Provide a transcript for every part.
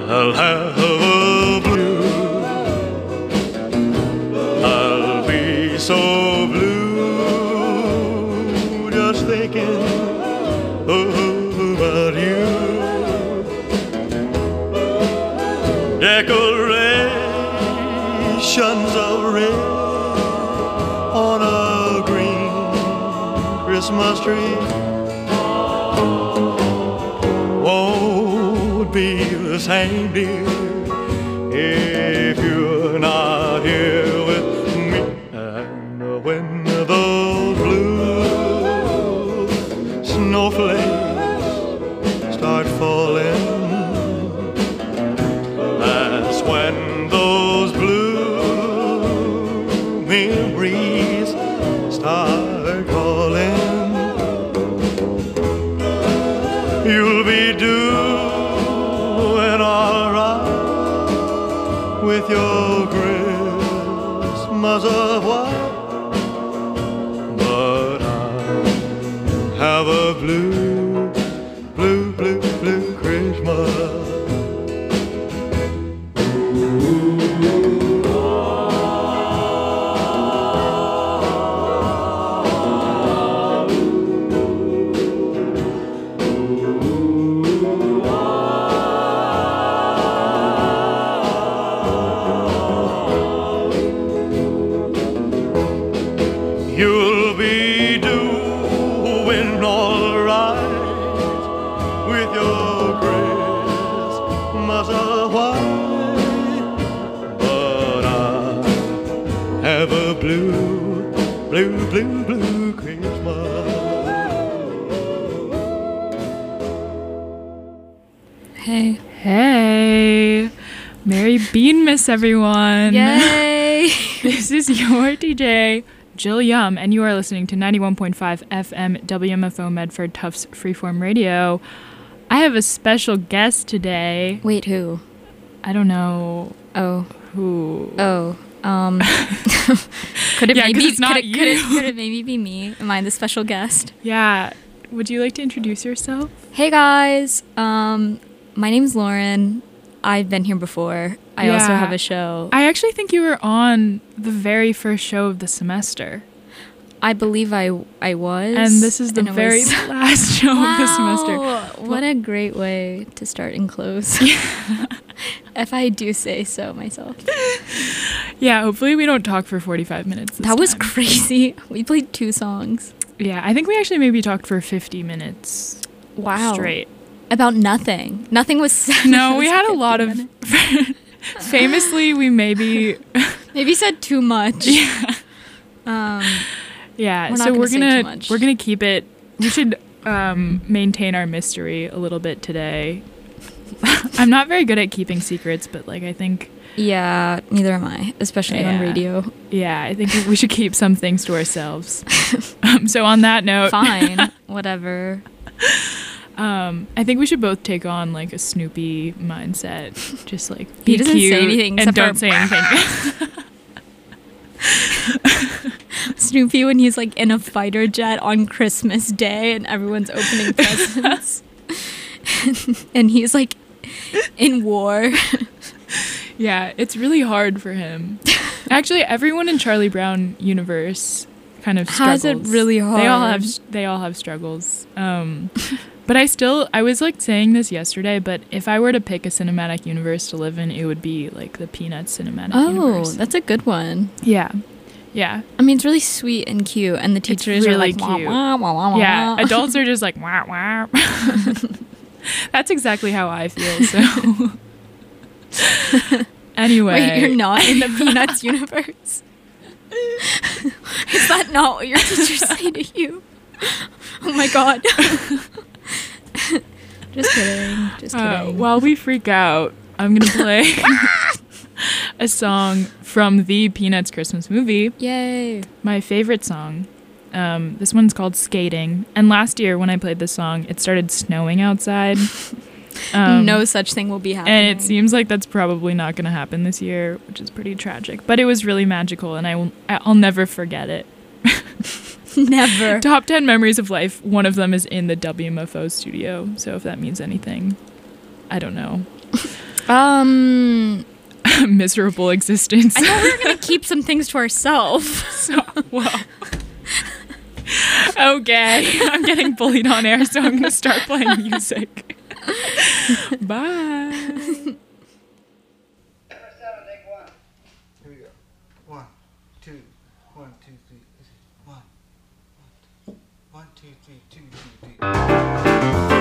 I'll have a blue. I'll be so blue just thinking about you. Decorations of red on a green Christmas tree won't be the same, dear, if you're not here with me. And when those blue snowflakes start falling, that's when those blue memories start calling. You'll be doing alright with your Christmas of white, but I have a blue, blue, blue, blue Christmas. You'll be doing alright with your Christmas of white, but I have a blue, blue, blue, blue Christmas. Hey. Hey. Merry Beanmas, everyone. Yay. This is your DJ, Jill Yum, and you are listening to 91.5 FM WMFO Medford Tufts Freeform Radio. I have a special guest today. Wait, who? I don't know Oh. who. Oh. Could it Yeah, 'cause maybe it's not you. Could it maybe be me? Am I the special guest? Yeah. Would you like to introduce yourself? Hey guys. My name's Lauren. I've been here before. I also Yeah. have a show. I actually think you were on the very first show of the semester. I believe I was. And this is the and it very was- last show of the semester. Wow, what a great way to start and close. If I do say so myself. Yeah, hopefully we don't talk for 45 minutes this That was time. crazy. We played 2 songs. Yeah, I think we actually maybe talked for 50 minutes Wow. straight. About nothing. Nothing was said. No, we had a 50 lot of... minutes. Famously, we maybe... Maybe said too much. Yeah. We're not So gonna we're say too gonna much. we're gonna keep it. We should maintain our mystery a little bit today. I'm not very good at keeping secrets, but like I think Yeah, neither am I, especially on Yeah. radio. yeah, I think we should keep some things to ourselves. So on that note, Fine, whatever. I think we should both take on like a Snoopy mindset. Just like He be doesn't say cute anything and except don't for- say anything. Snoopy when he's like in a fighter jet on Christmas Day and everyone's opening presents. And he's like in war. Yeah, it's really hard for him. Actually, everyone in Charlie Brown universe kind of struggles. Has it really hard. They all have struggles. But I was like saying this yesterday, but if I were to pick a cinematic universe to live in, it would be like the Peanuts cinematic universe. That's a good one. Yeah. Yeah. I mean, it's really sweet and cute, and the teachers are really like, wah, cute. wah, wah, wah, Yeah. wah. Adults are just like, wah, wah. That's exactly how I feel, so. Anyway. Wait, you're not in the Peanuts universe? Is that not what your teachers say to you? Oh my god. Just kidding. Just kidding. While we freak out, I'm going to play a song from the Peanuts Christmas movie. Yay. My favorite song. This one's called Skating. And last year when I played this song, it started snowing outside. No such thing will be happening. And it seems like that's probably not going to happen this year, which is pretty tragic. But it was really magical, and I'll never forget it. Never. Top 10 memories of life. One of them is in the WMFO studio. So if that means anything, I don't know. Miserable existence. I thought we were gonna keep some things to ourselves. So, well. Okay, I'm getting bullied on air, so I'm gonna start playing music. Bye. Number 7, take 1. Here we go. 1, 2, 1, 2, 3. 1, 1, 2, 3, 2, 2, 3.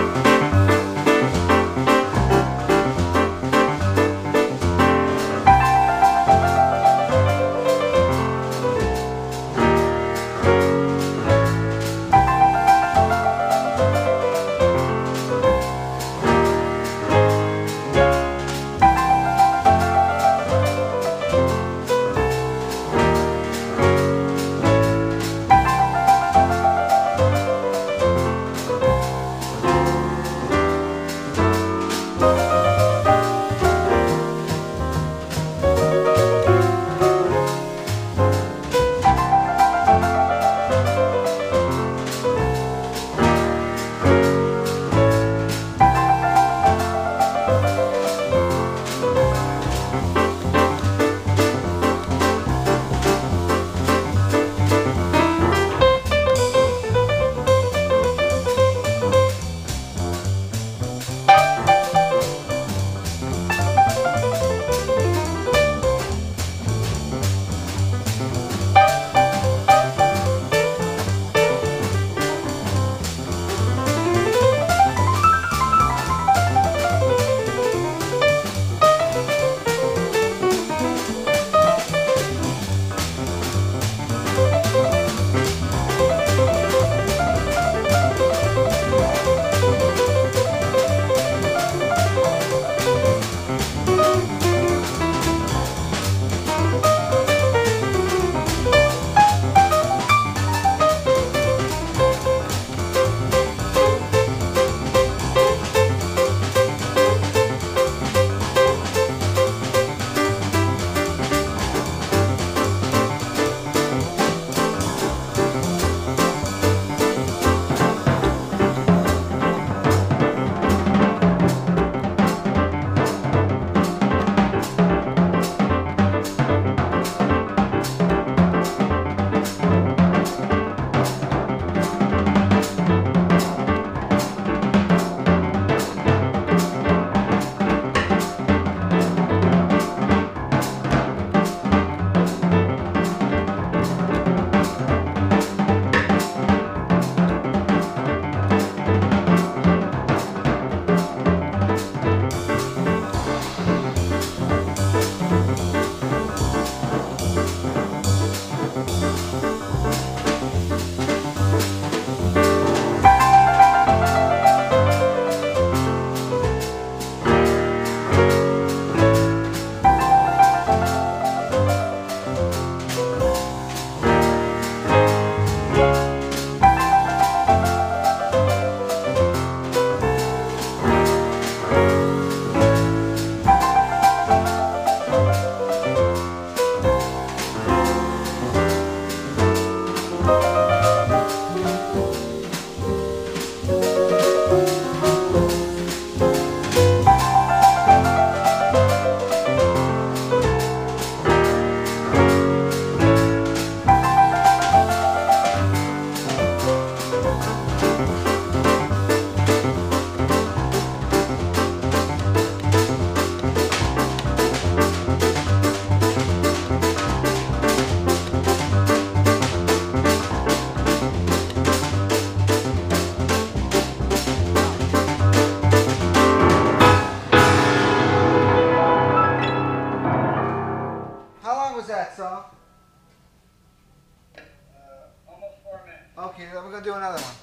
Okay, then we're gonna do another one.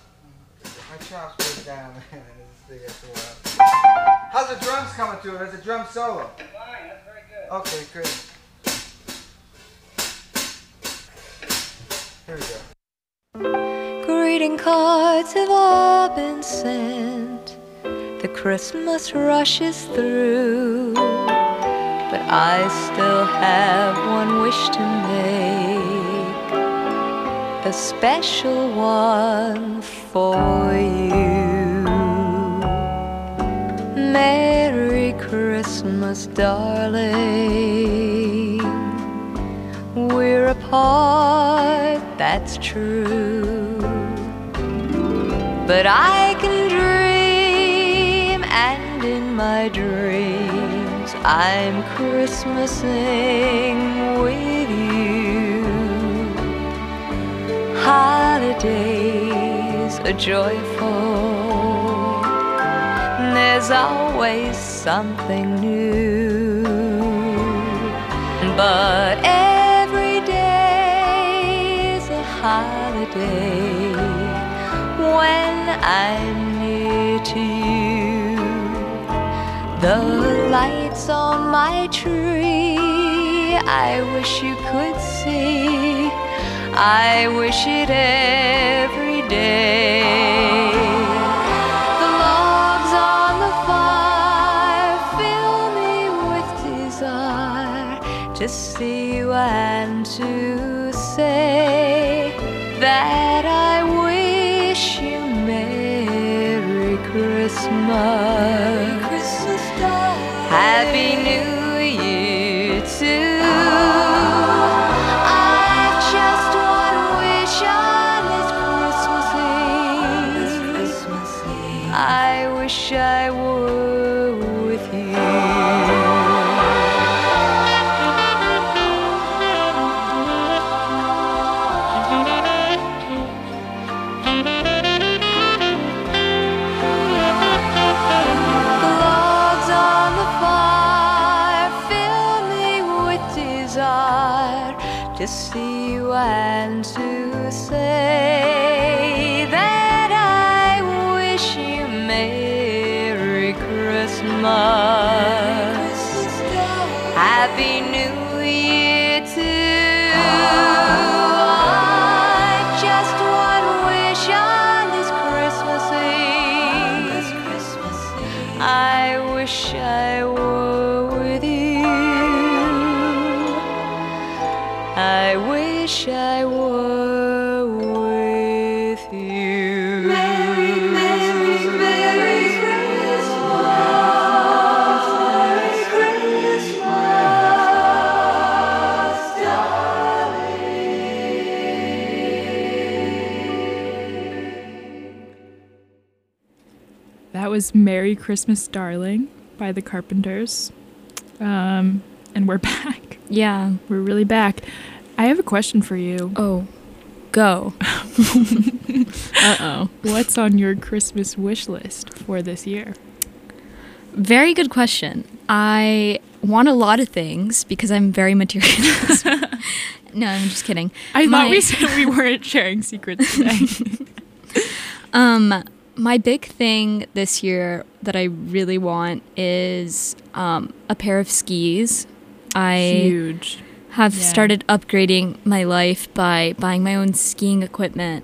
My chops were down, man. This thing after a while. How's the drums coming through? There's a drum solo. Fine, that's very good. Okay, great. Here we go. Greeting cards have all been sent. The Christmas rushes through. But I still have one wish to make. A special one for you. Merry Christmas. Christmas, darling. We're apart, that's true, but I can dream, and in my dreams I'm Christmasing with you. Holidays are joyful, there's always something new, but every day is a holiday when I'm near to you. The lights on my tree, I wish you could see, I wish it every day. The logs on the fire fill me with desire to see you and to say that I wish you Merry Christmas. Happy New Year too. I've just one wish on this Christmas Eve. I wish I were with you. To see you and to say that I wish you Merry Christmas. Happy New Year too. I've just one wish on this Christmas Eve. I wish I were with you. I wish I were with you. Merry, Merry, Merry Christmas. Merry Christmas, darling. That was Merry Christmas, Darling by the Carpenters. And we're back. Yeah. We're really back. I have a question for you. Oh, go. Uh-oh. What's on your Christmas wish list for this year? Very good question. I want a lot of things because I'm very materialist. No, I'm just kidding. I thought we said we weren't sharing secrets today. My big thing this year that I really want is a pair of skis. Huge. Have started upgrading my life by buying my own skiing equipment.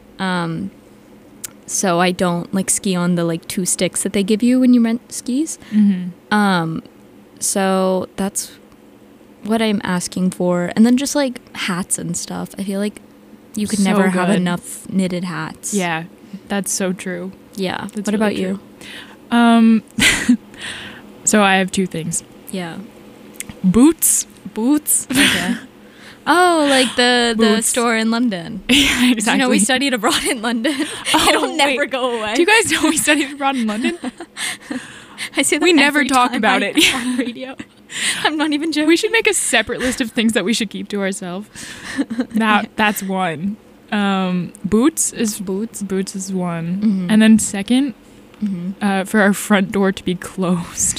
So I don't ski on the 2 sticks that they give you when you rent skis. Mm-hmm. So that's what I'm asking for. And then just hats and stuff. I feel like you could never have enough knitted hats. Yeah, that's so true. Yeah. That's what about true. you? So I have 2 things. Yeah. Boots. Okay. Oh, the Boots. store in London. Yeah, exactly. You know, we studied abroad in London. It'll never go away. Do you guys know we studied abroad in London? I say that we never every talk time about it on radio. I'm not even joking. We should make a separate list of things that we should keep to ourselves. That's one. Boots is one. Mm-hmm. And then second, Mm-hmm. for our front door to be closed.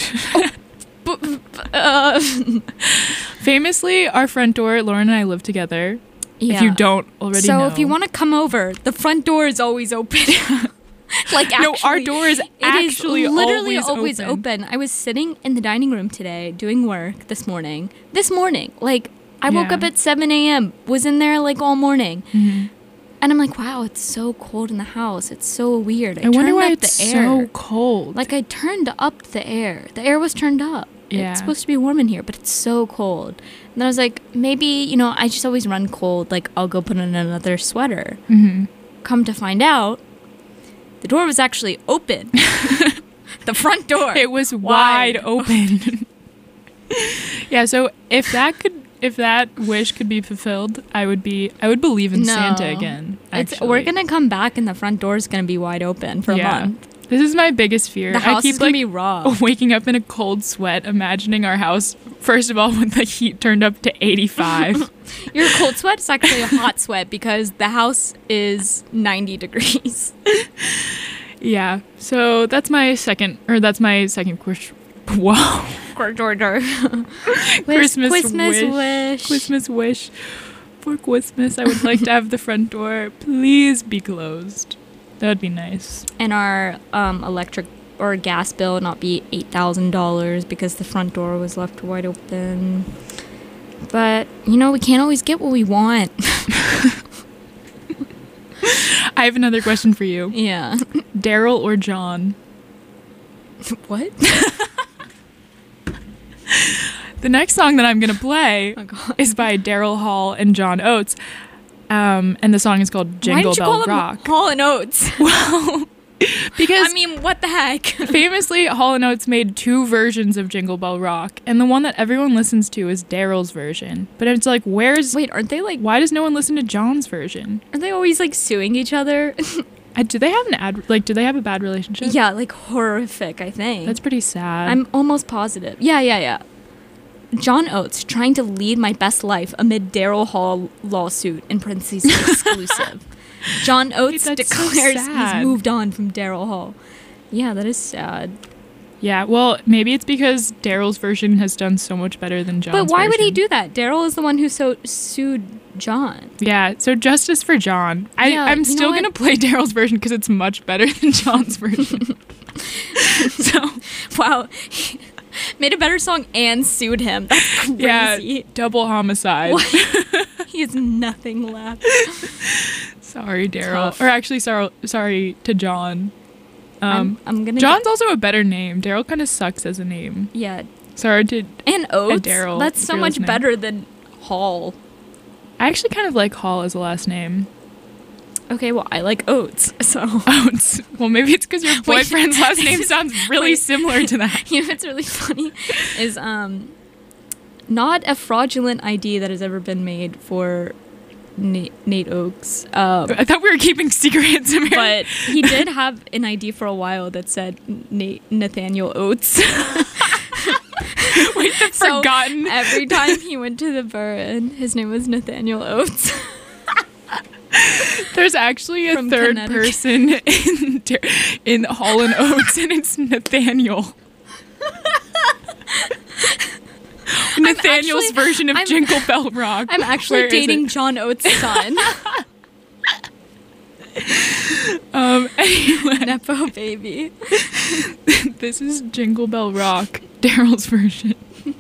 Famously, our front door, Lauren and I live together. Yeah. If you don't already know. So if you want to come over, the front door is always open. No, our door is actually literally always open. I was sitting in the dining room today doing work this morning. I woke up at 7 a.m., was in there all morning. Mm-hmm. And I'm like, wow, it's so cold in the house. It's so weird. I wonder why it's so cold. I turned up the air. The air was turned up. Yeah. It's supposed to be warm in here, but it's so cold. And then I was like, maybe, I just always run cold. I'll go put on another sweater. Mm-hmm. Come to find out, the door was actually open. The front door. It was wide open. Yeah, so if that wish could be fulfilled, I would believe in Santa again. We're gonna come back and the front door is gonna be wide open for a month. This is my biggest fear. The house I keep is gonna be raw. waking up in a cold sweat, imagining our house, first of all, with the heat turned up to 85. Your cold sweat is actually a hot sweat because the house is 90 degrees. Yeah. So that's my second wish. Wow. Christmas wish. Christmas wish. For Christmas, I would like to have the front door please be closed. That would be nice. And our electric or gas bill not be $8,000 because the front door was left wide open. But, we can't always get what we want. I have another question for you. Yeah. Daryl or John? What? The next song that I'm going to play Oh, God. is by Daryl Hall and John Oates. And the song is called Jingle Bell Rock. Hall and Oates? Well, because what the heck? famously, Hall & Oates made 2 versions of Jingle Bell Rock, and the one that everyone listens to is Daryl's version. But it's like, Wait, aren't they why does no one listen to John's version? Are they always suing each other? Do they have do they have a bad relationship? Yeah, horrific, I think. That's pretty sad. I'm almost positive. Yeah. John Oates trying to lead my best life amid Daryl Hall lawsuit in parentheses exclusive. John Oates Wait, that's so declares sad. he's moved on from Daryl Hall. Yeah, that is sad. Yeah, well, maybe it's because Daryl's version has done so much better than John's But why would he version. do that? Daryl is the one who sued John. Yeah, so justice for John. Yeah, I'm you still know going to play Daryl's version because it's much better than John's version. So, Wow. Made a better song and sued him. That's crazy. yeah, double homicide. He has nothing left. Sorry, Daryl. Tough. Or actually, sorry to John. I'm gonna. John's also a better name. Daryl kind of sucks as a name. Yeah, Sorry to... and Oates. Daryl, That's if so you're much listening. better than Hall. I actually kind of like Hall as a last name. Okay, well I like Oates. So Oates. Well, maybe it's because your boyfriend's last name sounds really Wait. similar to that. what's really funny is not a fraudulent ID that has ever been made for Nate Oakes. I thought we were keeping secrets, Samir. But he did have an ID for a while that said Nathaniel Oates. Wait, the So forgotten. every time he went to the Burren, his name was Nathaniel Oates. There's actually a From third Connecticut. person in Hall and Oates, and it's Nathaniel. Nathaniel's version of Jingle Bell Rock. I'm actually Where is dating it? John Oates' son. Anyway, Nepo baby. this is Jingle Bell Rock, Daryl's version.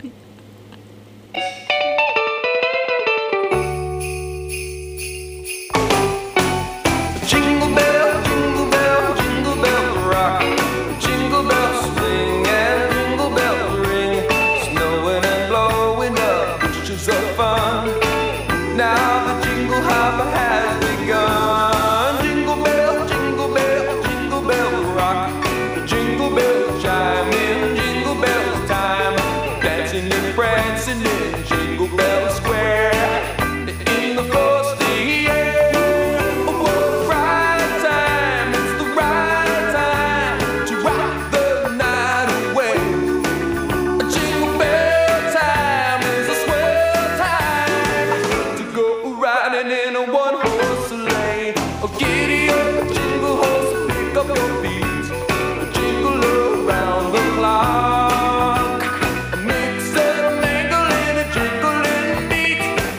Jingle bell, jingle bell rock. Jingle bells swing and jingle bell ring. Snowing and blowing up bushes of fun. Now the jingle hop has begun. Jingle bell rock. Jingle bells chime in jingle bells time. Dancing and prancing in Jingle Bell Square. In the frosty air. What a right time, it's the right time to rock the night away. Jingle bell time is a swell time to go riding in a one-horse sleigh. Oh, giddy up, jingle horse, pick up your feet, jingle around the clock. Mix and mingle in a jingling beat.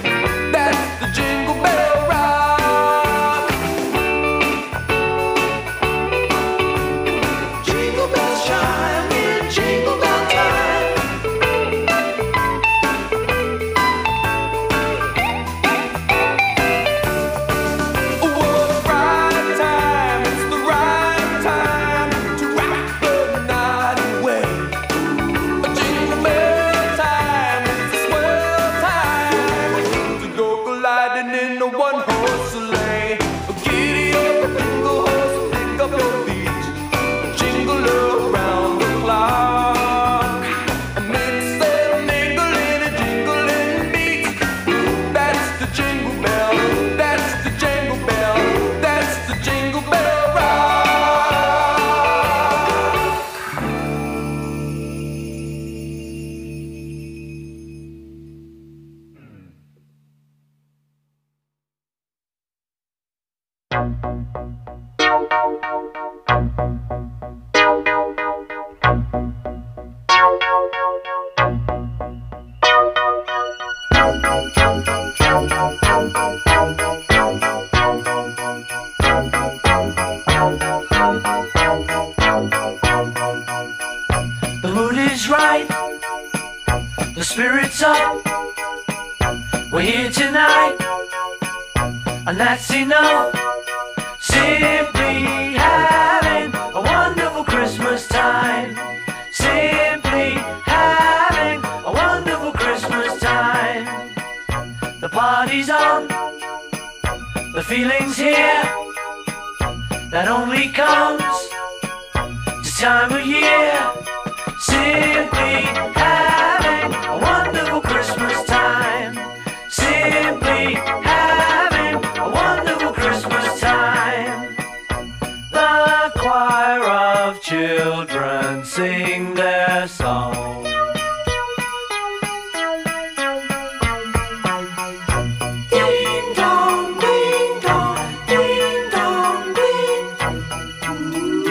The mood is right, the spirit's up. We're here tonight, and that's enough. Simply having a wonderful Christmas time. Simply having a wonderful Christmas time. The party's on, the feeling's here. That only comes this time of year. Simply having a wonderful Christmas time. Simply having a wonderful Christmas time. The choir of children sing their song. Ding dong, ding dong, ding dong, ding.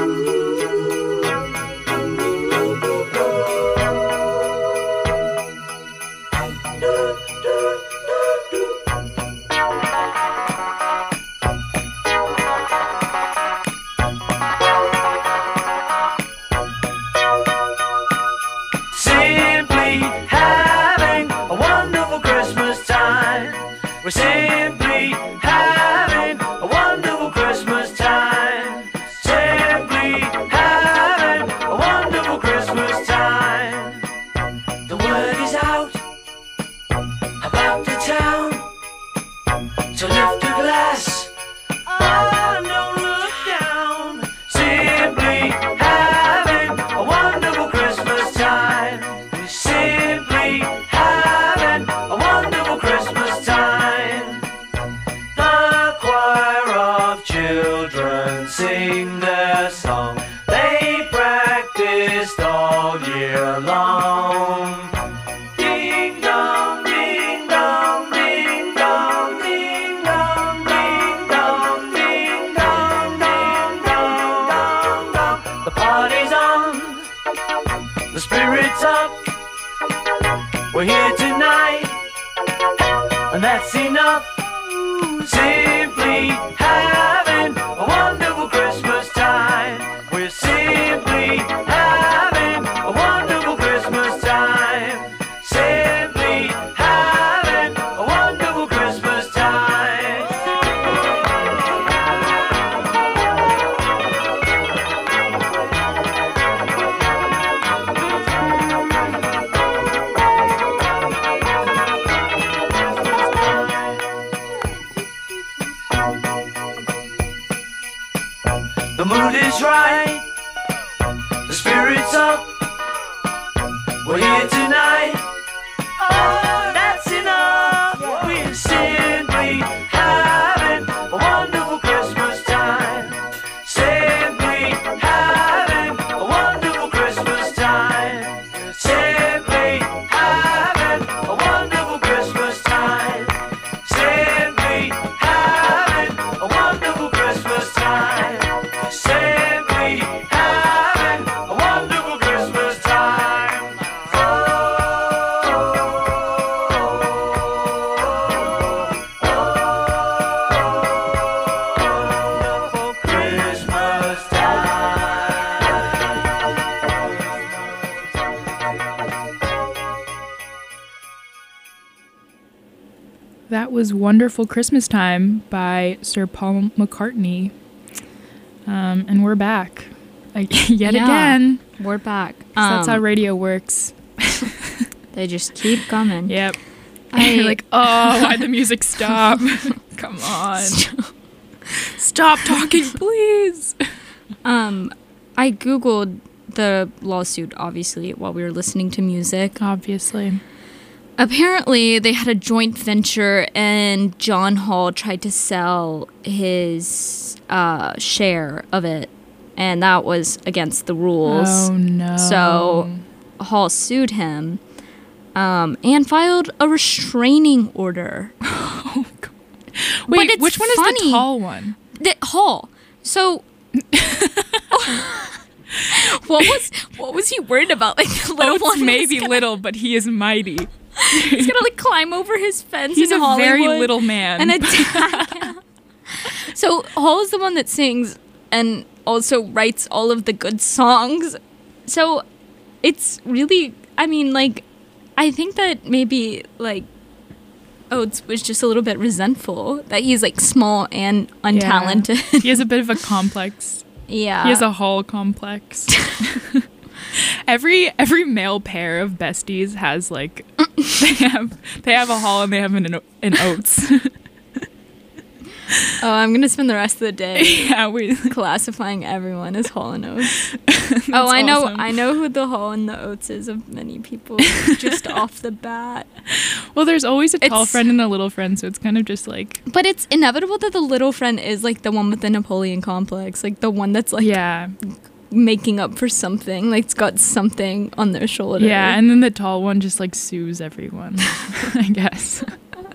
Simply having a wonderful Christmas time. We're simply having a wonderful Christmas time. Simply having a wonderful Christmas time. The word is out about the town to lift a glass. Oh, don't look down. Simply having a wonderful Christmas time. We're simply having a wonderful Christmas time. The choir of children sing their song. They practiced all year long. Ding dong, ding dong, ding dong, ding dong, ding dong, ding dong, ding dong, dong, dong. The party's on, the spirit's up. We're here tonight, and that's enough. Simply having a wonderful Christmas time. We're simply having a wonderful Christmas time. Simply having a wonderful Christmas time. The mood is right, the spirit's up. We're here tonight. Oh, that's enough. We're simply having a wonderful Christmas time. Simply having a wonderful Christmas time. Simply having a wonderful Christmas time. Simply having a wonderful Christmas time. Simply having a wonderful Christmas time. Wonderful Christmas That was Wonderful Christmas Time by Sir Paul McCartney. And we're back. Yet Yeah. again. We're back. 'Cause that's how radio works. They just keep coming. Yep. I- You're like, oh, why'd the music stop? Come on. Stop talking, please. I Googled the lawsuit, obviously, while we were listening to music. Obviously. Apparently, they had a joint venture, and John Hall tried to sell his share of it, and that was against the rules. Oh, no. So Hall sued him and filed a restraining order. Oh, God. But Wait, it's which one is the funny. tall one? The Hall. So What was he worried about? Like the little Oates one may was be gonna- little, but he is mighty. He's gonna like climb over his fence. He's in a Hollywood very little man. and attack him. So Hall is the one that sings and also writes all of the good songs. So it's really, I mean, like, I think that maybe like Oates was just a little bit resentful that he's like small and untalented. He has a bit of a complex. Yeah. He has a Hall complex. Every male pair of besties has like they have a Hall and they have an Oates. Oh, I'm gonna spend the rest of the day Yeah, we. classifying everyone as Hall and Oates. That's I know awesome. I know who the Hall and the Oates is of many people just off the bat. Well, there's always a tall It's- friend and a little friend, so it's kind of just like But it's inevitable that the little friend is like the one with the Napoleon complex, like the one that's like yeah, making up for something, like it's got something on their shoulder. yeah, and then the tall one just like sues everyone. I guess.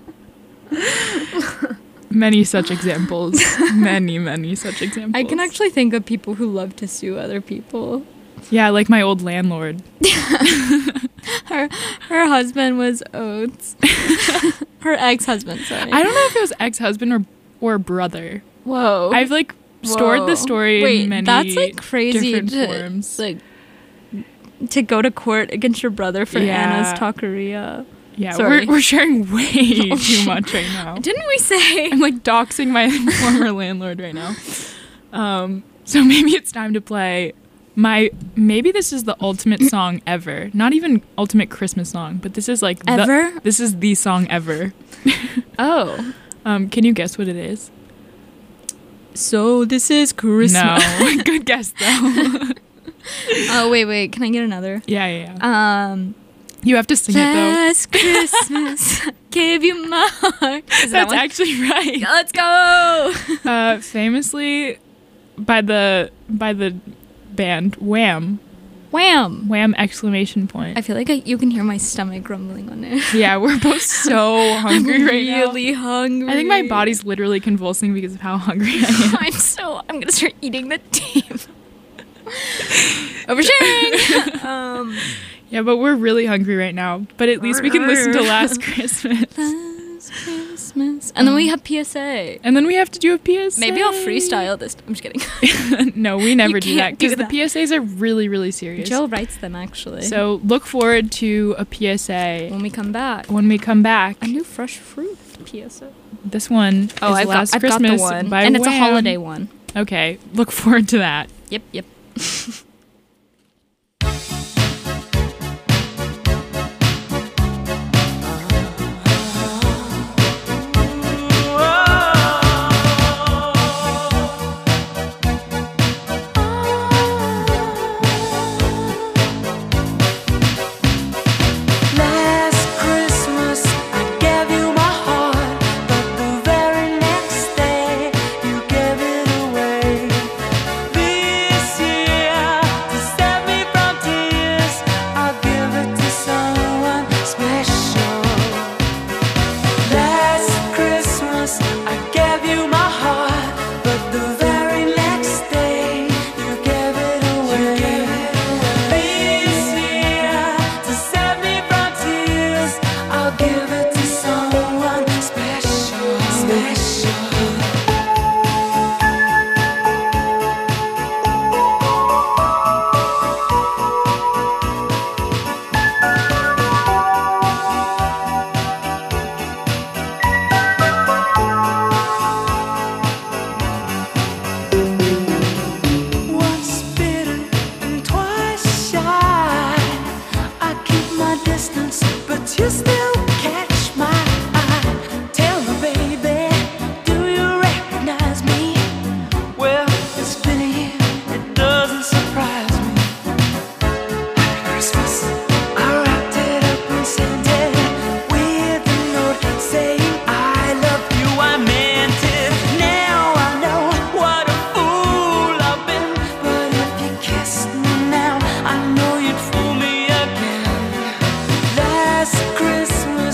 Many such examples. Many such examples. I can actually think of people who love to sue other people. Yeah, like my old landlord. Her husband was Oates. Her ex-husband, sorry. I don't know if it was ex-husband or brother. Whoa. I've like stored the Whoa. story Wait, in many that's like crazy different to forms. like to go to court against your brother for Yeah. Anna's taqueria. Yeah, Sorry. we're sharing way too much right now. Didn't we say? I'm like doxing my former landlord right now. So maybe it's time to play maybe this is the ultimate song ever. Not even ultimate Christmas song, but this is like Ever? This is the song ever. Oh. Can you guess what it is? So this is Christmas. No. Good guess though. Oh wait, can I get another? Yeah. You have to sing it though. Last Christmas, gave you my heart. Is that That's one? actually right. Let's go. Famously by the band Wham! Wham! Exclamation point. I feel like you can hear my stomach grumbling on it. Yeah, we're both so hungry right now. Really hungry. I think my body's literally convulsing because of how hungry I am. I'm gonna start eating the tape. Oversharing. Yeah, but we're really hungry right now. But at least we can listen to Last Christmas. Last Christmas, and then we have PSA. And then we have to do a PSA. Maybe I'll freestyle this. I'm just kidding. No, we never You do that can't do because the that. PSAs are really, really serious. Joe writes them actually. So look forward to a PSA when we come back, when we come back. a new fresh fruit PSA. This one is Last I've got Christmas the one, by and it's a Wham! holiday one. Okay, look forward to that. Yep. Last Christmas I gave you my heart, but the very next day you gave it away. This year, to save me from tears, I'll give it to someone special. Last Christmas I gave you my heart, but the very next day you gave it away. This year, to save me from tears, I'll give it to someone special. Once bitten and twice shy, I keep my distance, but you still catch my eye. Tell me, baby, do you recognize me? Well, it's been a year, it doesn't surprise me. Happy Christmas, I wrapped it up and sent it with a note saying I love you. I meant it. Now I know what a fool I've been, but if you kissed me now, I know you'd fool me again. Last Christmas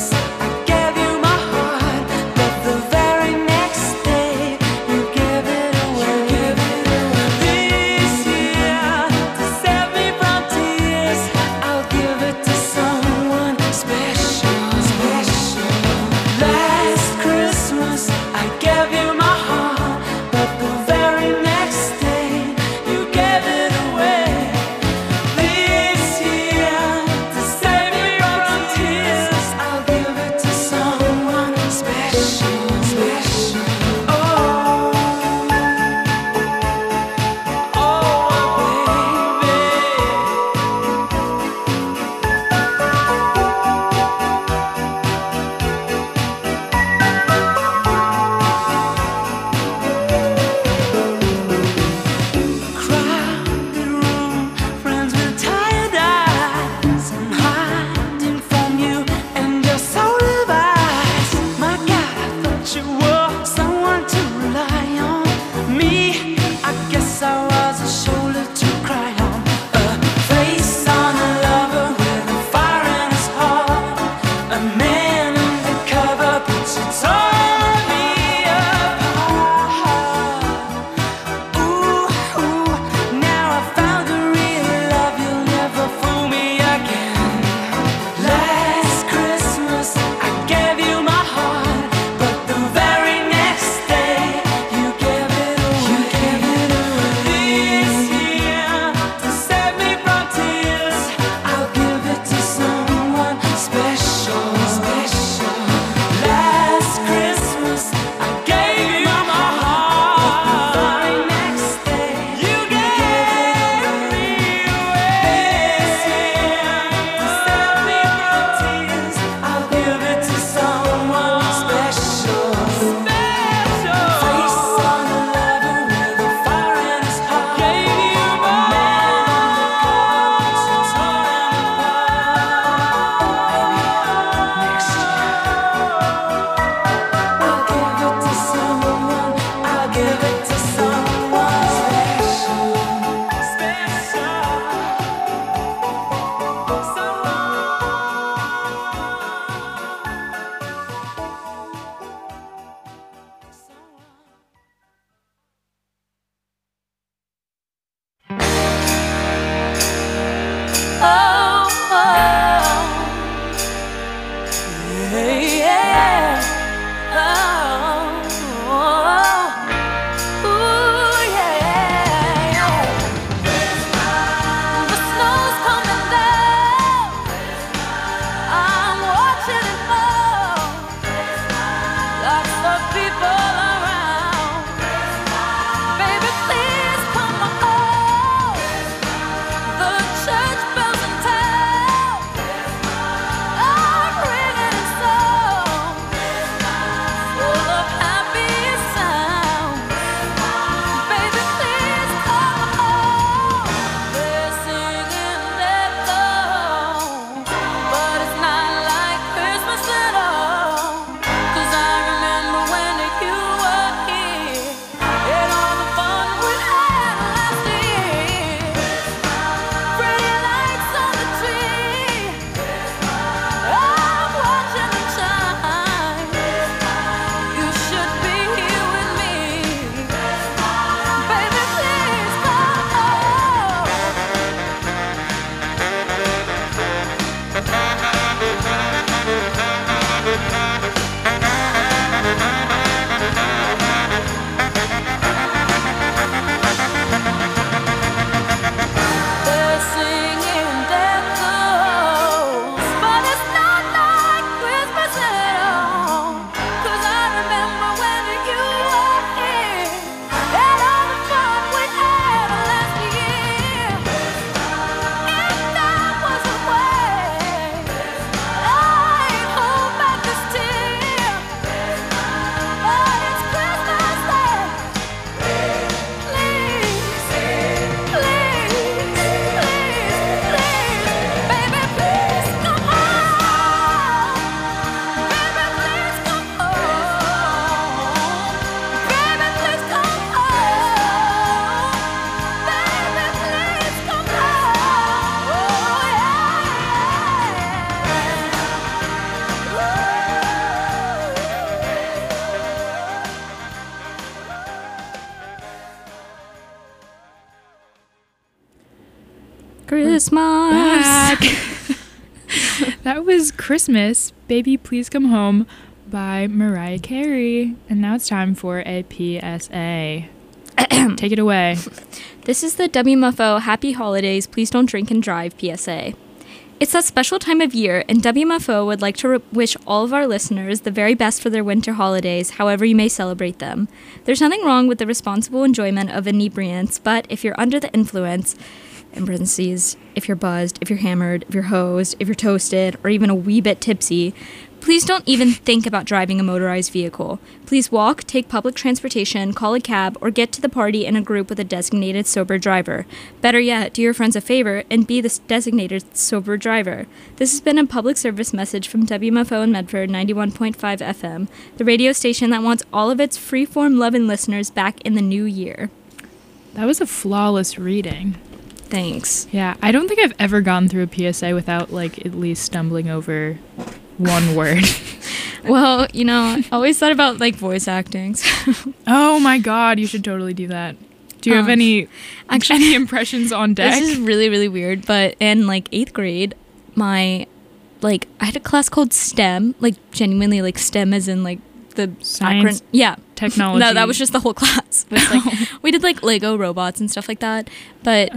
Christmas. Back. That was Christmas, Baby Please Come Home by Mariah Carey. And now it's time for a PSA. Take it away. This is the WMFO Happy Holidays, Please Don't Drink and Drive PSA. It's that special time of year, and WMFO would like to wish all of our listeners the very best for their winter holidays, however you may celebrate them. There's nothing wrong with the responsible enjoyment of inebriants, but if you're under the influence, in parentheses, if you're buzzed, if you're hammered, if you're hosed, if you're toasted, or even a wee bit tipsy, please don't even think about driving a motorized vehicle. Please walk, take public transportation, call a cab, or get to the party in a group with a designated sober driver. Better yet, do your friends a favor and be the designated sober driver. This has been a public service message from WMFO in Medford 91.5 FM, the radio station that wants all of its freeform loving listeners back in the new year. That was a flawless reading. Thanks. Yeah, I don't think I've ever gone through a PSA without, like, at least stumbling over one word. Well, you know, I always thought about, like, voice acting. Oh my god, you should totally do that. Do you have any impressions on deck? This is really, really weird, but in, like, 8th grade, I had a class called STEM, like, genuinely, like, STEM as in, like, the Science, acronym. Yeah. technology. No, that was just the whole class. It was, like, we did, like, Lego robots and stuff like that, but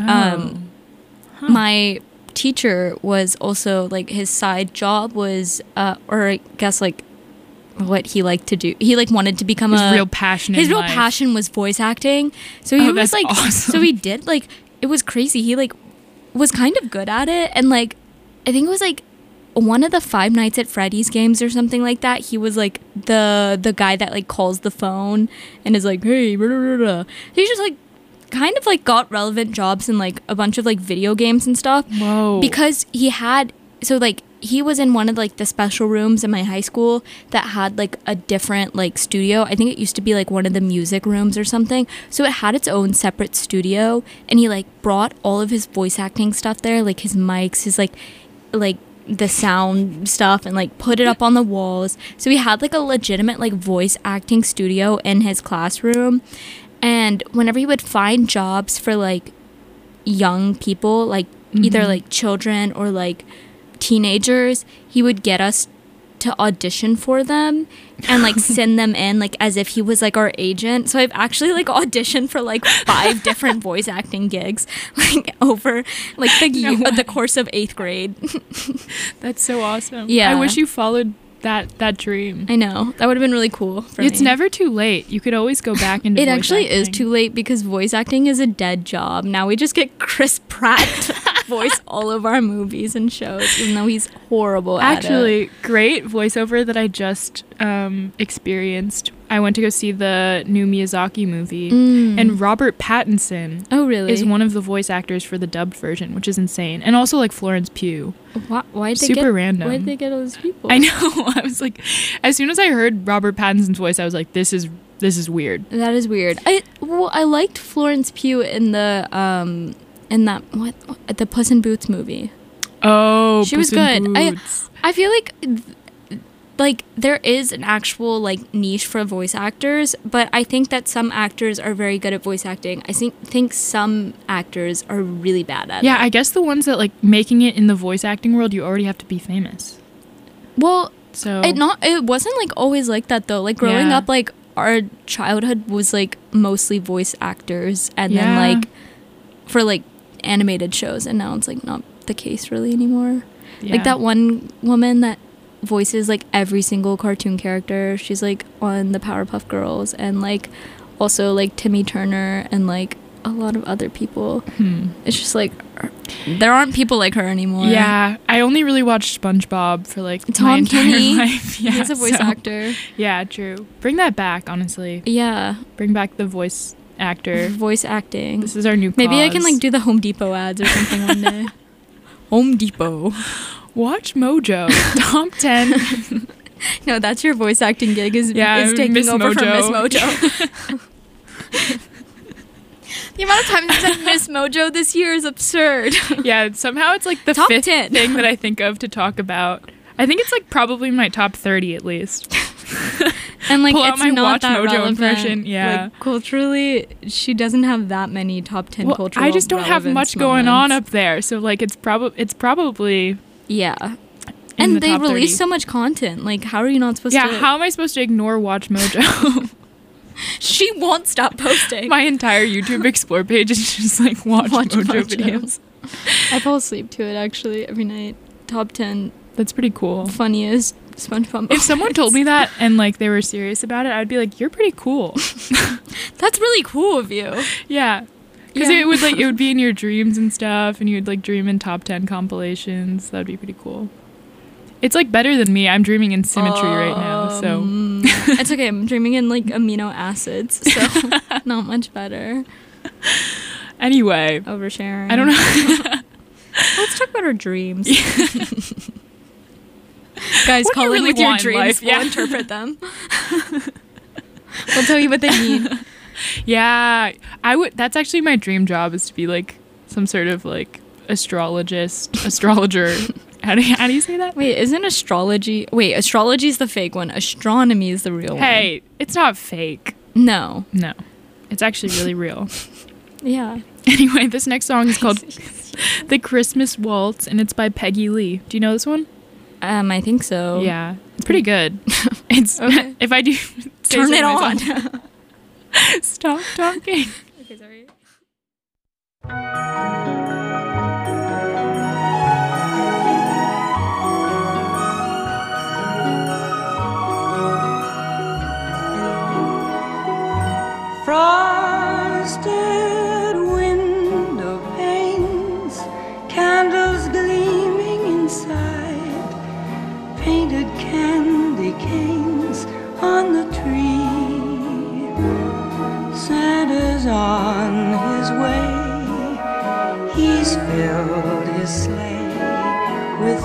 my teacher was also, like, his side job was or I guess, like, what he liked to do, he, like, wanted to become his real passion in his real life. passion was voice acting, so he was, that's like, awesome. so he did, like, it was crazy, he, like, was kind of good at it, and, like, I think it was, like, one of the Five Nights at Freddy's games or something like that, he was, like, the guy that, like, calls the phone and is like, hey, blah, blah, blah. He just, like, kind of, like, got relevant jobs in, like, a bunch of, like, video games and stuff. Whoa. Because he had, so, like, he was in one of, like, the special rooms in my high school that had, like, a different, like, studio. I think it used to be, like, one of the music rooms or something. So it had its own separate studio, and he, like, brought all of his voice acting stuff there, like, his mics, his, like, the sound stuff, and, like, put it up on the walls. So he had, like, a legitimate, like, voice acting studio in his classroom. And whenever he would find jobs for, like, young people, like, either, like, children or, like, teenagers, he would get us to audition for them and, like, send them in, like, as if he was, like, our agent. So I've actually, like, auditioned for, like, 5 different voice acting gigs, like, over, like, the course of 8th grade. That's so awesome. Yeah. I wish you followed that dream. I know. That would have been really cool for It's me. never too late. You could always go back into It voice actually is acting. too late because voice acting is a dead job. Now we just get Chris Pratt to voice all of our movies and shows, even though he's horrible at it. Actually, great voiceover that I just experienced. I went to go see the new Miyazaki movie, and Robert Pattinson Oh, really? is one of the voice actors for the dubbed version, which is insane. And also, like, Florence Pugh. Why'd they Super get, random. Why'd they get all those people? I know. I was like, as soon as I heard Robert Pattinson's voice, I was like, this is weird. That is weird. I liked Florence Pugh in the the Puss in Boots movie. Oh, She was Puss in good. Boots. I feel like there is an actual, like, niche for voice actors, but I think that some actors are very good at voice acting. I think some actors are really bad at it. Yeah, I guess the ones that, like, making it in the voice acting world, you already have to be famous. Well, So it wasn't, like, always like that though. Like, growing Yeah. up, like, our childhood was, like, mostly voice actors, and then, Yeah. like, for, like, animated shows, and now it's, like, not the case really anymore. yeah. Like, that one woman that voices, like, every single cartoon character, she's, like, on the Powerpuff Girls, and, like, also, like, Timmy Turner, and, like, a lot of other people. It's just, like, there aren't people like her anymore. Yeah, I only really watched SpongeBob for, like, my Tom entire Kenny, life. Yeah, he's a voice so- actor. Yeah, true. Bring that back, honestly. Yeah, Bring back the voice actor. voice acting. This is our new Maybe I can, cause. like, do the Home Depot ads or something one day. Home Depot. Watch Mojo. Top 10. No, that's your voice acting gig is taking Miss over from Miss Mojo. Mojo. The amount of times I said Miss Mojo this year is absurd. Yeah, somehow it's, like, the Top 5th 10. thing that I think of to talk about. I think it's, like, probably my top 30 at least. And like pull out it's my not Watch that Mojo relevant. impression. Yeah. Like culturally, she doesn't have that many top 10 Well, cultural. I just don't have relevance much going on moments. up there, so like it's probably Yeah. in And the they top 30. release so much content. Like, how are you not supposed to? Yeah, how am I supposed to ignore Watch Mojo? She won't stop posting. My entire YouTube Explore page is just like Watch Mojo videos. I fall asleep to it actually every night. Top 10 That's pretty cool. funniest SpongeBob. If someone told me that and like they were serious about it, I'd be like, "You're pretty cool." That's really cool of you. Yeah, because Yeah. it would be in your dreams and stuff, and you'd like dream in top 10 compilations. That'd be pretty cool. It's like better than me. I'm dreaming in symmetry right now, so It's okay. I'm dreaming in like amino acids, so not much better. anyway, Oversharing. I don't know. Let's talk about our dreams. Guys, What do call you in really with your want in dreams. life? We'll Yeah. interpret them. We'll tell you what they mean. Yeah, I would. That's actually my dream job, is to be like some sort of like astrologer. How do you say that? Wait, isn't astrology? Wait, astrology's the fake one. Astronomy is the real one. Hey, it's not fake. No. No, it's actually really real. Yeah. Anyway, this next song is called "The Christmas Waltz" and it's by Peggy Lee. Do you know this one? I think so. Yeah, it's pretty good. It's Okay. if I do say Turn so it on. myself. Stop talking. Okay, sorry. Frosted window panes, candles gleaming inside, painted candy canes on the tree. Santa's on his way, he's filled his sleigh with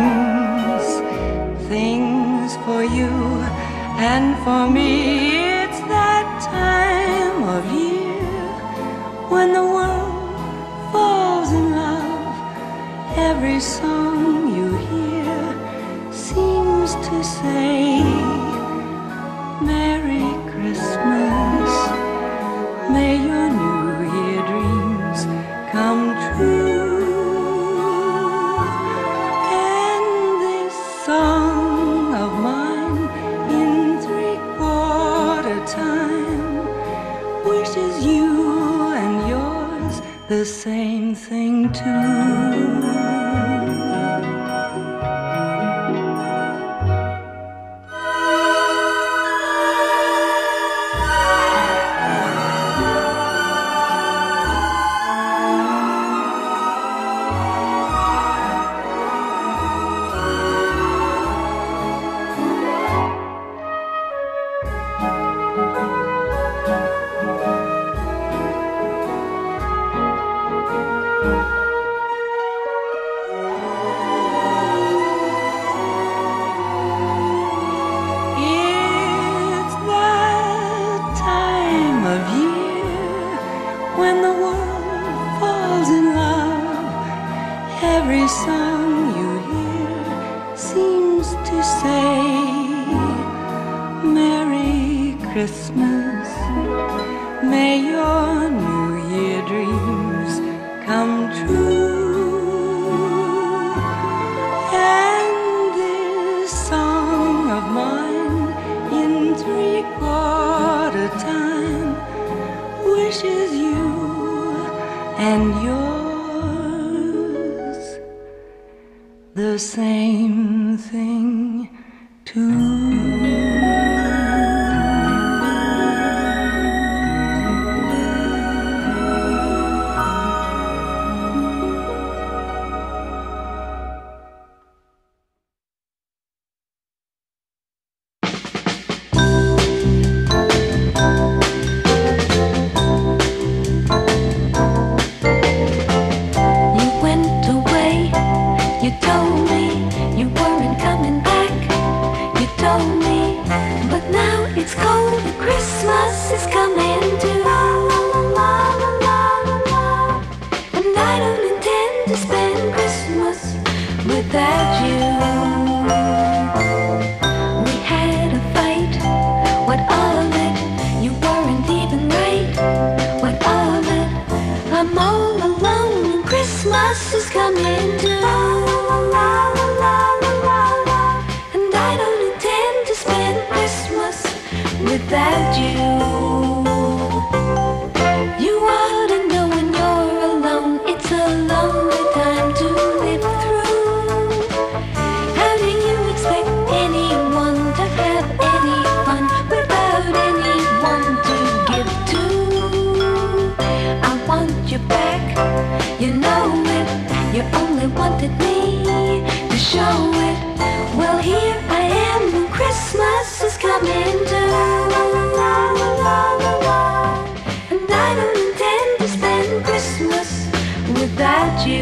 things for you and for me. It's that time of year when the world falls in love. Every song you hear seems to say, Merry Christmas, may your New Year dreams come true. And this song of mine in 3/4 time wishes you and yours the same thing too. It's that time of year when the world falls in love. Every song you hear seems to say, Merry Christmas, may your New Year dreams come true. And this song of mine in 3/4 time wishes you and yours the same thing too. You went away, you told me you weren't coming back. You told without you. You ought to know when you're alone, it's a lonely time to live through. How do you expect anyone to have any fun without anyone to give to? I want you back, you know it. You only wanted me to show it. Well, here I am, and Christmas is coming too. And I don't intend to spend Christmas without you.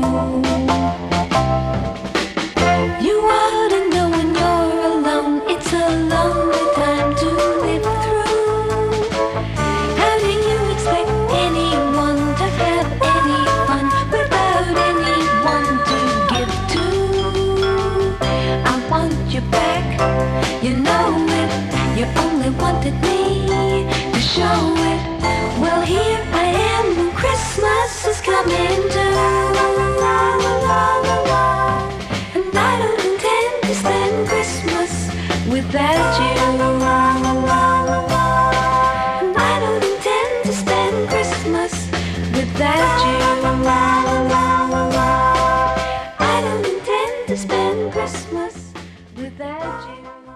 You ought to know when you're alone, it's a lonely time to live through. How do you expect anyone to have any fun without anyone to give to? I want you back, you know it. You only wanted me to show it. Well, here I am, and Christmas is coming too. And I don't intend to spend Christmas without you. And I don't intend to spend Christmas without you. I don't intend to spend Christmas without you.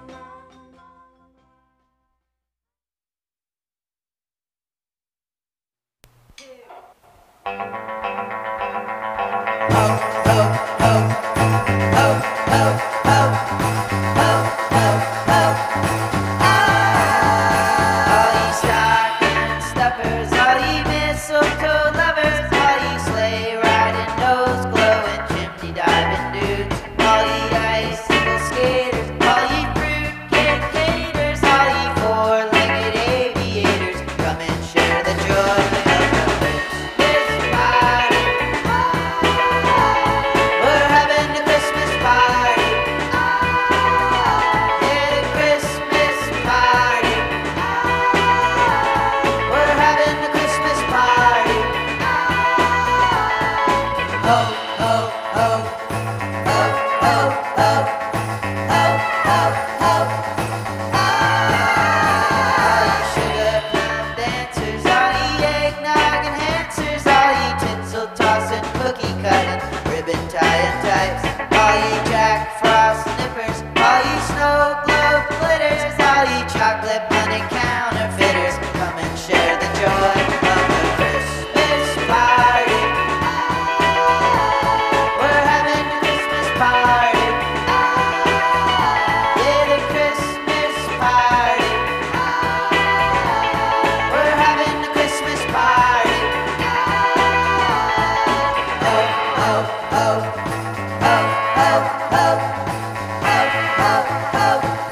All ye stocking stuffers, all ye mistletoe lovers, all ye sleigh riding, nose glowing, chimney diving dudes, all ye icicle skaters, all ye fruit cake haters, all ye four-legged aviators, come and share the joy of the Christmas party. We're having a Christmas party. Yeah, the Christmas party. We're having a Christmas party. Ho, ho, ho. Ho, ho, ho. Ho, ho, ho. All ye sugar plum dancers, all ye eggnog enhancers, all ye tinsel tossing, cookie cutting, ribbon tying types, all ye Jack Frost nippers, all ye snow globe glitters, all ye chocolate money counterfeiters, come and share the joy of the Christmas party. We're having a Christmas party. Yeah, the Christmas party. We're having a Christmas party. Ho, ho, ho. Ho, ho, ho. Ho, ho, ho.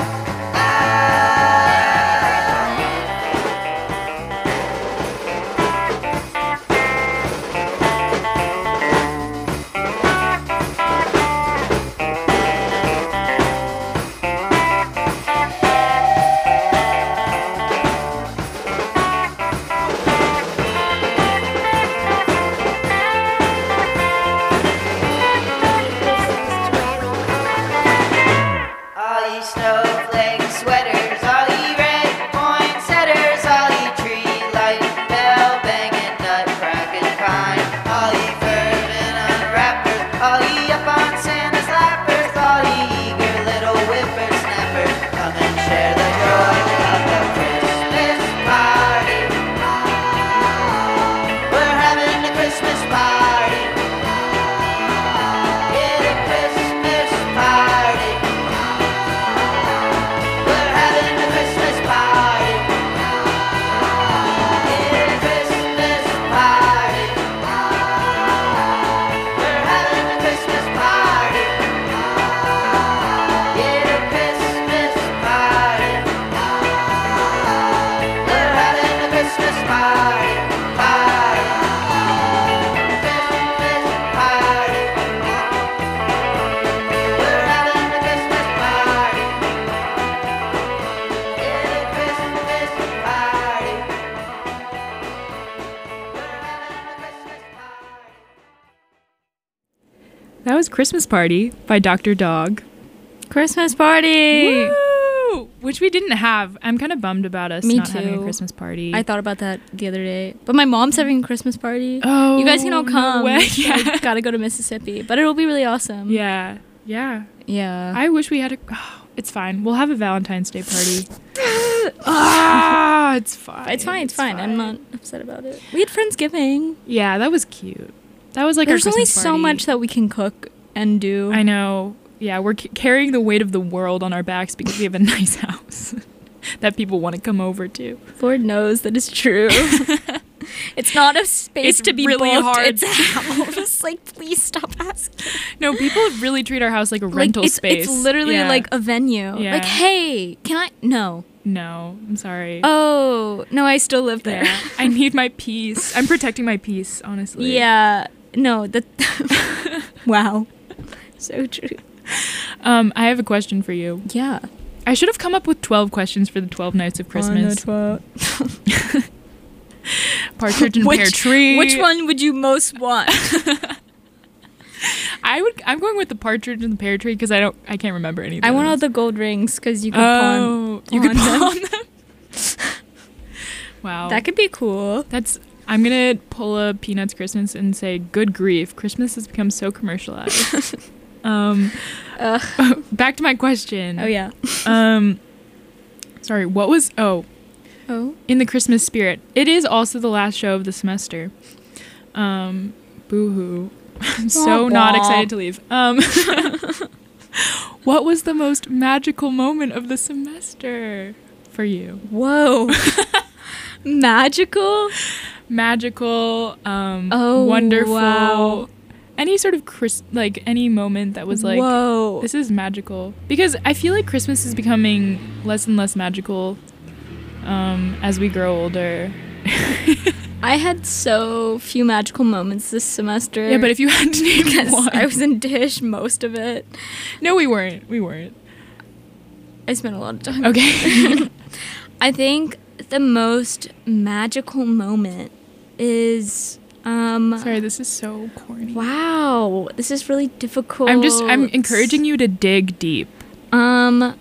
All ye snowflake sweaters, all ye red poinsettias, all ye tree light, bell banging, nut cracking pine, all ye fervent unwrappers, all ye up on Santa's lappers, all ye eager little whippersnappers, come and share the joy of the Christmas party. We're having a Christmas party. Yeah, the Christmas party. We're having a Christmas party. Yeah, the Christmas party. We're having a Christmas party. Yeah, the Christmas party. We're having a Christmas party. Party. Christmas party. We're having a Christmas party. Yeah, the Christmas party. We're having a Christmas party. That was Christmas Party by Dr. Dog. Christmas party. Woo! which we didn't have. I'm kind of bummed about us Me not having a too. Christmas party. I thought about that the other day. But my mom's having a Christmas party. Oh, You guys can all no come. way. I gotta go to Mississippi. But it'll be really awesome. Yeah. Yeah. I wish we had a. Oh, it's fine. We'll have a Valentine's Day party. It's fine. It's fine. I'm not upset about it. We had Friendsgiving. Yeah, that was cute. That was like There's our only Christmas so party. much that we can cook and do. I know. Yeah, we're carrying the weight of the world on our backs because we have a nice house that people want to come over to. Lord knows that is true. It's not a space It's to be really booked. hard. It's a house. Like, please stop asking. No, people really treat our house like a rental Like, space. It's literally Yeah. like a venue. Yeah. Like, hey, can I? No. No, I'm sorry. Oh, no, I still live there. Yeah. I need my peace. I'm protecting my peace, honestly. Yeah. No, that. Wow. So true. I have a question for you. Yeah. I should have come up with 12 questions for the 12 Nights of Christmas. Partridge and Pear Tree. Which one would you most want? I'm going with the Partridge and the Pear Tree because I can't remember any of I want all those. the gold rings because you could Oh, you could pawn them. pawn them. Wow. That could be cool. I'm gonna pull a Peanuts Christmas and say, good grief, Christmas has become so commercialized. Back to my question. Oh yeah. Sorry, what was in the Christmas spirit? It is also the last show of the semester. Boo-hoo. I'm so not excited to leave. What was the most magical moment of the semester for you? Whoa. Magical? Magical, wonderful. Wow. Any sort of any moment that was like, whoa, this is magical. Because I feel like Christmas is becoming less and less magical as we grow older. I had so few magical moments this semester. Yeah, but if you had to name because one. I was in Dish most of it. No, we weren't. We weren't. I spent a lot of time. Okay. I think the most magical moment is Sorry, this is so corny. wow, this is really difficult. I'm encouraging you to dig deep. I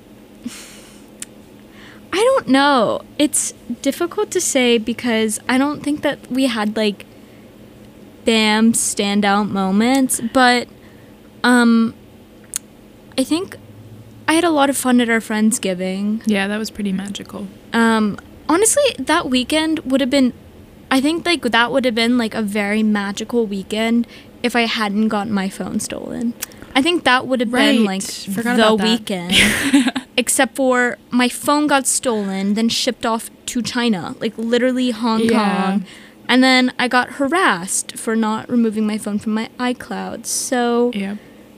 don't know. It's difficult to say because I don't think that we had like bam standout moments, but I think I had a lot of fun at our Friendsgiving. Yeah, that was pretty magical. Honestly, that weekend would have been, I think like that would have been like a very magical weekend if I hadn't gotten my phone stolen. I think that would have been like Forgot the about that. weekend. Except for my phone got stolen, then shipped off to China, like literally Hong Kong. And then I got harassed for not removing my phone from my iCloud. So Yeah.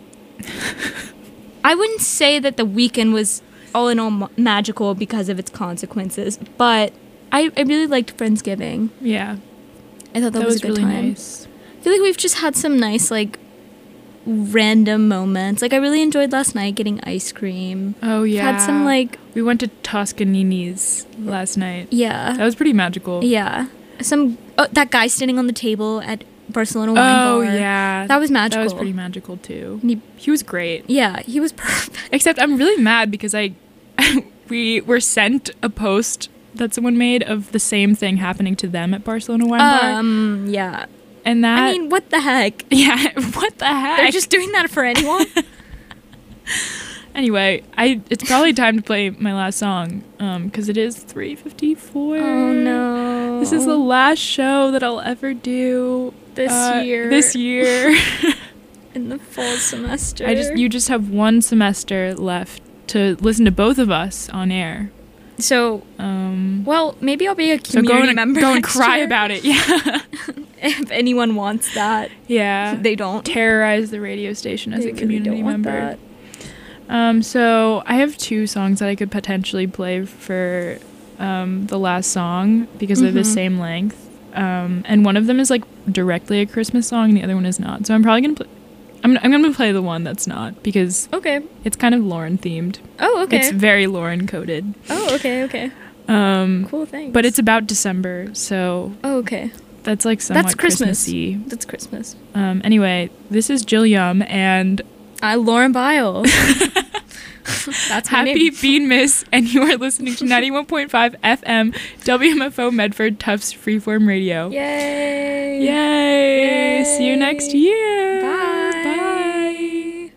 I wouldn't say that the weekend was all in all magical because of its consequences, but I really liked Friendsgiving. Yeah. I thought that was a good really time. nice. I feel like we've just had some nice, like, random moments. Like, I really enjoyed last night getting ice cream. Oh, yeah. Had some, like... We went to Toscanini's last night. Yeah. That was pretty magical. Yeah. That guy standing on the table at Barcelona Wine Oh, Bar. yeah. That was magical. That was pretty magical, too. And He was great. Yeah, he was perfect. Except I'm really mad because we were sent a post that someone made of the same thing happening to them at Barcelona Wine Bar. Yeah. And that... I mean, what the heck? Yeah, what the heck? They're just doing that for anyone? Anyway, it's probably time to play my last song, because it is 3:54. Oh, no. This is the last show that I'll ever do This year. This year. In the fall semester. You just have one semester left to listen to both of us on air. So, well, maybe I'll be a So community member. go and next cry year. about it. Yeah. If anyone wants that. Yeah. They don't. Terrorize the radio station as They a really community don't want member. that. So I have two songs that I could potentially play for the last song because they're the same length. And one of them is like directly a Christmas song and the other one is not. So I'm probably going to play I'm going to play the one that's not because it's kind of Lauren themed. Oh, okay. It's very Lauren coded. Oh, okay. Cool, thanks. But it's about December, so Oh, okay. that's like somewhat That's Christmas. Christmassy. That's Christmas. Anyway, this is Jill Yum and Lauren Biles. That's my Happy name. Bean Miss, and you are listening to 91.5 FM WMFO Medford Tufts Freeform Radio. Yay! Yay! See you next year. Bye. Bye.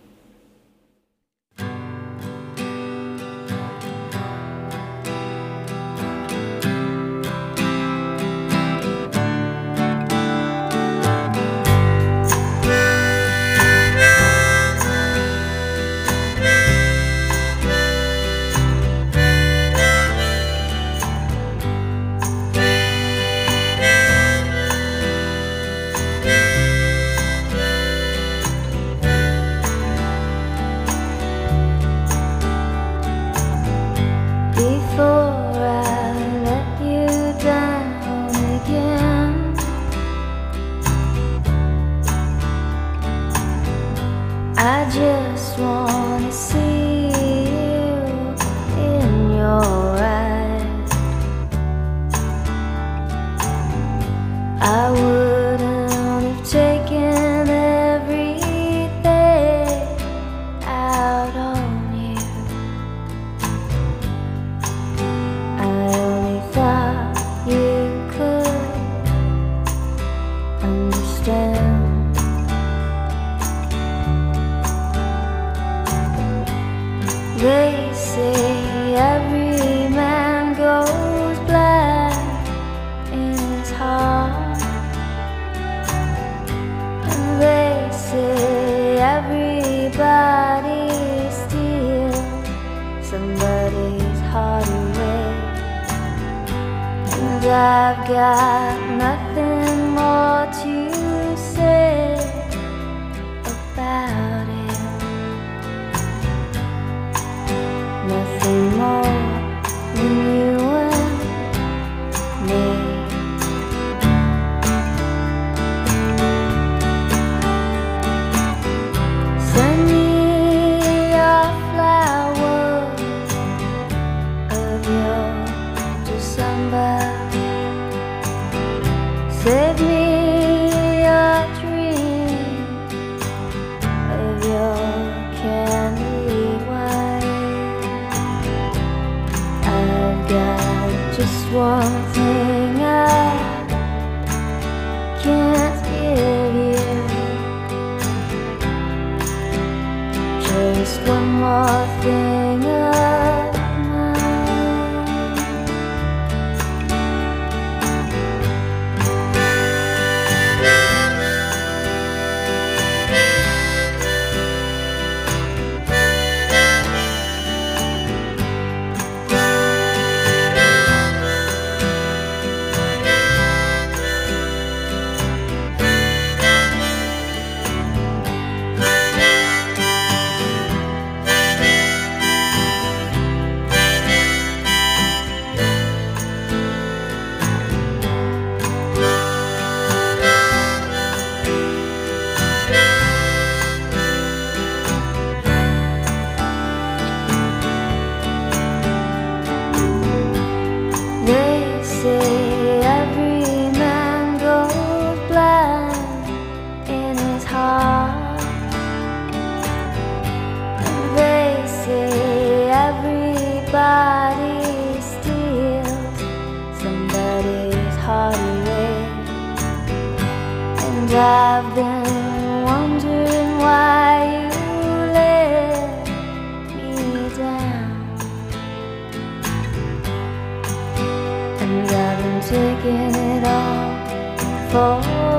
Before I let you down again, I just wanna see you in your eyes. I wouldn't have taken everything out on you. I only thought you could understand. They say every man goes blind in his heart, and they say everybody steals somebody's heart away. And I've got nothing more to say about it. Nothing more than you and me. Send me your flowers of your December. Save me your dream of your candy wine. I've got just one thing I can't give you. Just one more thing of mine. They say every man goes blind in his heart. And they say everybody steals somebody's heart away. And I've been wondering why you let me down. And I've been taking it all for